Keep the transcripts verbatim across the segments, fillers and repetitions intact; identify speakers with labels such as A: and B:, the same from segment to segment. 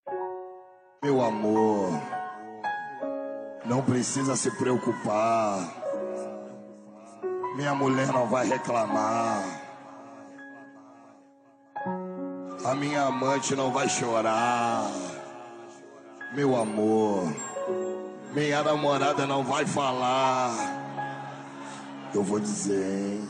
A: Meu amor, não precisa se preocupar. Minha mulher não vai reclamar. A minha amante não vai chorar. Meu amor, minha namorada não vai falar. Eu vou dizer, hein?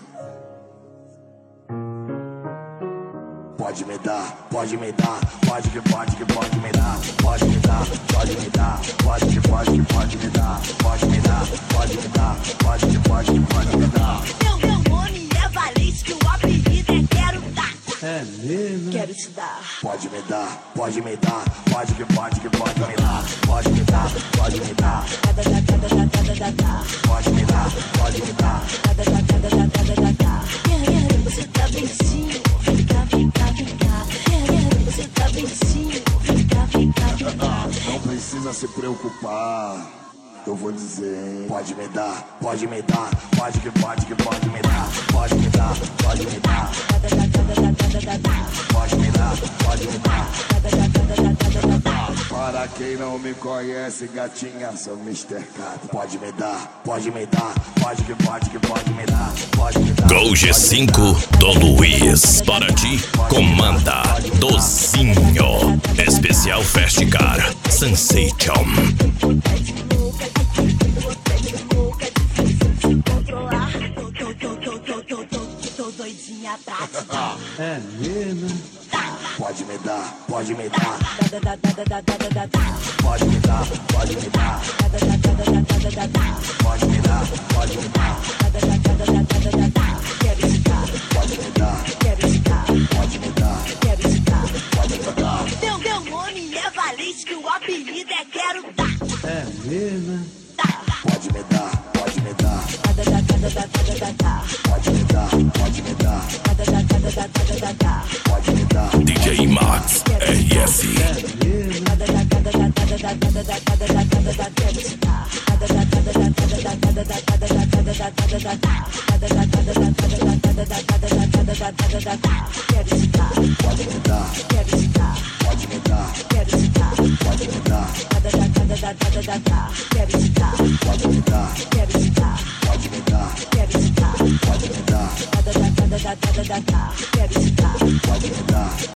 A: Pode me dar, pode me dar, pode que pode que pode me dar, pode me dar, pode me dar, pode que pode que pode me dar, pode me dar, pode me dar, pode que pode que pode me dar.
B: Meu, meu nome é Valente, que o apelido é Quero Dar.
C: É mesmo?
B: Quero te dar.
A: Pode me dar, pode me dar, pode que pode que pode me dar, pode me dar, pode me dar,
B: Cada, da, cada, da, cada, da, da.
A: pode me dar, pode me dar.
B: Cada, da, cada, da, cada, da, da. Guerreiro, você tá benzinho. Vem cá, vem cá, vem cá. Guerreiro, você tá benzinho. Vem cá, vem cá, vem cá.
A: Não precisa se preocupar. Eu vou dizer, hein? Pode me dar, pode me dar, pode que pode que pode me dar, pode me dar, pode me dar,
B: Cada, da, cada, da, cada, da, da.
A: pode me dar, pode me dar.
B: Cada, da, cada, da, cada, da, da.
A: Para quem não me conhece, gatinha, sou mister Catra. Pode me dar, pode me dar, pode que pode que pode me dar, pode me dar.
D: Gol G cinco do Luiz. Para ti, comanda Docinho. Especial Fast Car Sensation.
B: Controlar. Tô, tô, tô, tô, tô, tô, tô, tô doidinha pra te dar.
C: É mesmo?
A: Pode me dar, pode me dar,
B: Da, da, da, da, da, da, da, da, da.
A: pode me dar, pode me dar,
B: Da, da, da, da, da, da, da, da.
A: pode me dar, pode me dar,
B: Da, da, da, da, da, da, da, da. Quero te dar.
A: pode me dar,
B: Quero te dar.
A: pode me dar,
B: Quero te dar.
A: pode me dar.
B: Meu, meu nome é Valente, que o apelido é Quero Dar.
C: É mesmo?
A: Pode me dar, pode me dar,
B: Da, da, da, da, da, da, da, da.
A: pode me dar, pode me dar,
B: Da, da, da, da, da, da, da, da.
A: pode me dar.
D: D J Max R S.
C: É mesmo?
B: Da, da, da, da, da, da, da, da, da, da, da, da, da, da, da. Quero te dar. Da, da, da, da, da, da, da, da, da, da, da, da, da, da, da, da, da, da. Da, da, da, da, da, da, da, da, da, da, da, da, da, da, da, da. Quero te dar.
A: Pode me dar,
B: Quero te dar.
A: pode me dar,
B: Quero te dar.
A: pode me dar,
B: Da, da, da, da, da, da, da, da, da. Quero te dar.
A: pode me dar,
B: Quero te dar.
A: pode me dar,
B: Quero te dar.
A: pode me dar,
B: Da, da, da, da, da, da, da, da, da. Quero te dar.
A: pode me dar.